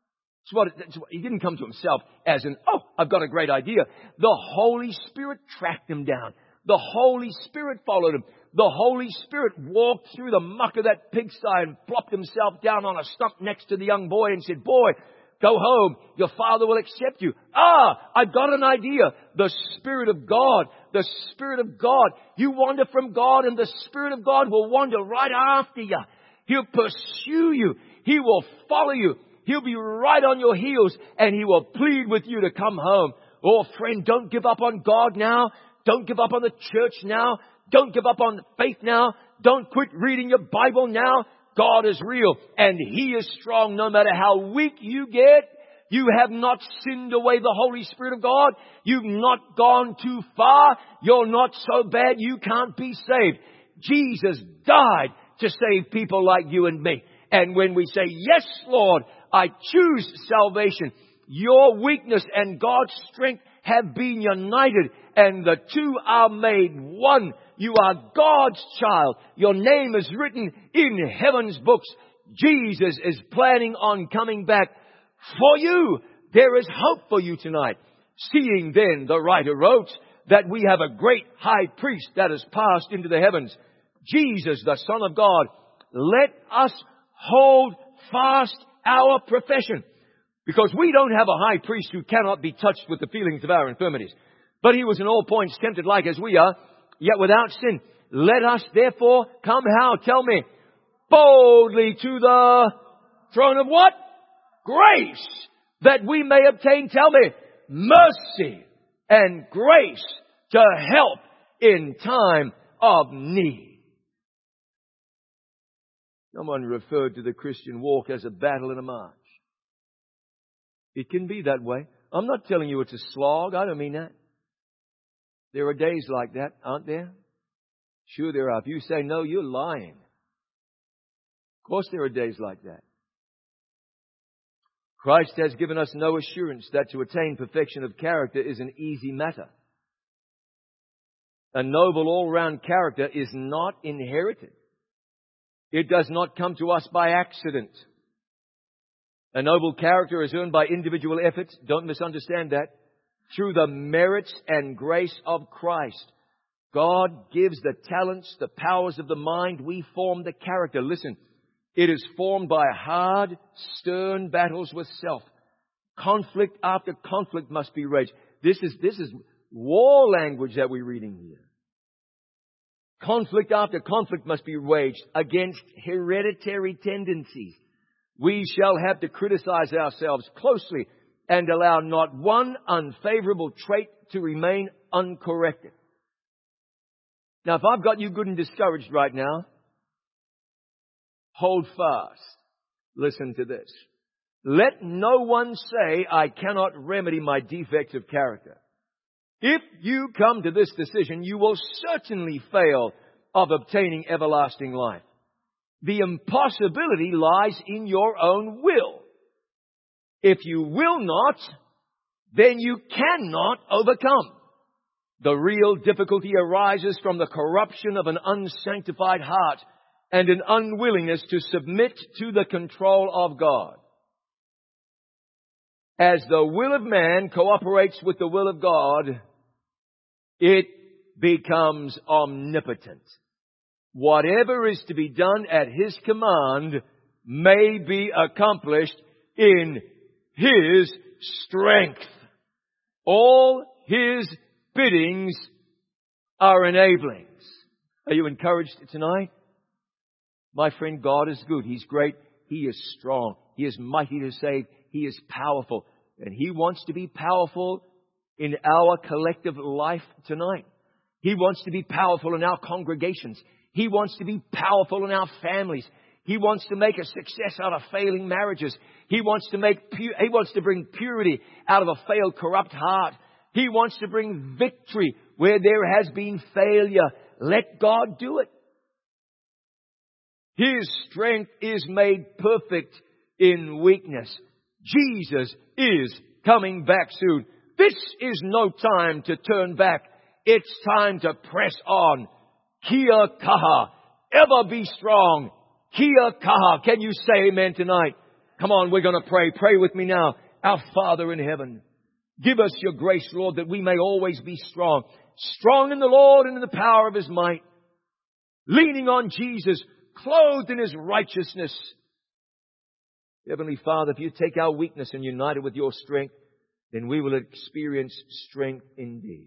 He didn't come to himself as in, I've got a great idea. The Holy Spirit tracked him down. The Holy Spirit followed him. The Holy Spirit walked through the muck of that pigsty and plopped himself down on a stump next to the young boy and said, boy, go home. Your father will accept you. I've got an idea. The Spirit of God. The Spirit of God. You wander from God and the Spirit of God will wander right after you. He'll pursue you. He will follow you. He'll be right on your heels and He will plead with you to come home. Oh, friend, don't give up on God now. Don't give up on the church now. Don't give up on faith now. Don't quit reading your Bible now. God is real and He is strong no matter how weak you get. You have not sinned away the Holy Spirit of God. You've not gone too far. You're not so bad you can't be saved. Jesus died to save people like you and me. And when we say, yes, Lord, I choose salvation, your weakness and God's strength have been united and the two are made one. You are God's child. Your name is written in heaven's books. Jesus is planning on coming back for you. There is hope for you tonight. Seeing then, the writer wrote, that we have a great high priest that has passed into the heavens, Jesus, the Son of God. Let us hold fast our profession. Because we don't have a high priest who cannot be touched with the feelings of our infirmities. But He was in all points tempted like as we are, yet without sin. Let us therefore come how? Tell me. Boldly to the throne of what? Grace. That we may obtain, tell me, mercy and grace to help in time of need. Someone referred to the Christian walk as a battle and a march. It can be that way. I'm not telling you it's a slog. I don't mean that. There are days like that, aren't there? Sure there are. If you say no, you're lying. Of course there are days like that. Christ has given us no assurance that to attain perfection of character is an easy matter. A noble all-round character is not inherited. It does not come to us by accident. A noble character is earned by individual efforts. Don't misunderstand that. Through the merits and grace of Christ. God gives the talents, the powers of the mind. We form the character. Listen, it is formed by hard, stern battles with self. Conflict after conflict must be waged. This is war language that we're reading here. Conflict after conflict must be waged against hereditary tendencies. We shall have to criticize ourselves closely and allow not one unfavorable trait to remain uncorrected. Now, if I've got you good and discouraged right now, hold fast. Listen to this. Let no one say, I cannot remedy my defects of character. If you come to this decision, you will certainly fail of obtaining everlasting life. The impossibility lies in your own will. If you will not, then you cannot overcome. The real difficulty arises from the corruption of an unsanctified heart and an unwillingness to submit to the control of God. As the will of man cooperates with the will of God, it becomes omnipotent. Whatever is to be done at His command may be accomplished in His strength. All His biddings are enablings. Are you encouraged tonight? My friend, God is good. He's great. He is strong. He is mighty to save. He is powerful. And He wants to be powerful in our collective life tonight. He wants to be powerful in our congregations. He wants to be powerful in our families. He wants to make a success out of failing marriages. He wants to bring purity out of a failed, corrupt heart. He wants to bring victory where there has been failure. Let God do it. His strength is made perfect in weakness. Jesus is coming back soon. This is no time to turn back. It's time to press on. Kia kaha. Ever be strong. Kia kaha. Can you say amen tonight? Come on, we're going to pray. Pray with me now. Our Father in heaven, give us your grace, Lord, that we may always be strong. Strong in the Lord and in the power of His might. Leaning on Jesus, clothed in His righteousness. Heavenly Father, if you take our weakness and unite it with your strength, then we will experience strength indeed.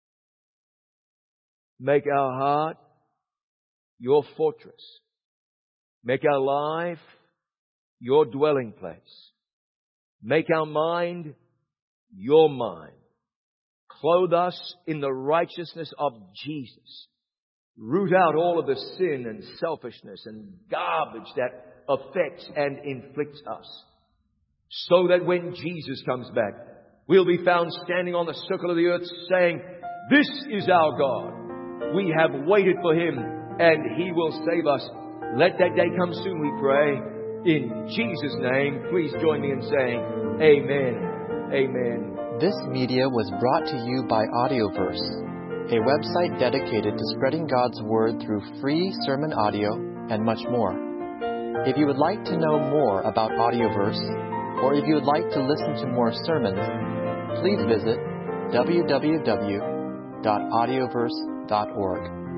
Make our heart your fortress. Make our life your dwelling place. Make our mind your mind. Clothe us in the righteousness of Jesus. Root out all of the sin and selfishness and garbage that affects and inflicts us. So that when Jesus comes back, we'll be found standing on the circle of the earth saying, this is our God. We have waited for Him and He will save us. Let that day come soon, we pray. In Jesus' name, please join me in saying, Amen. Amen. This media was brought to you by Audioverse, a website dedicated to spreading God's Word through free sermon audio and much more. If you would like to know more about Audioverse, or if you would like to listen to more sermons, please visit www.audioverse.org.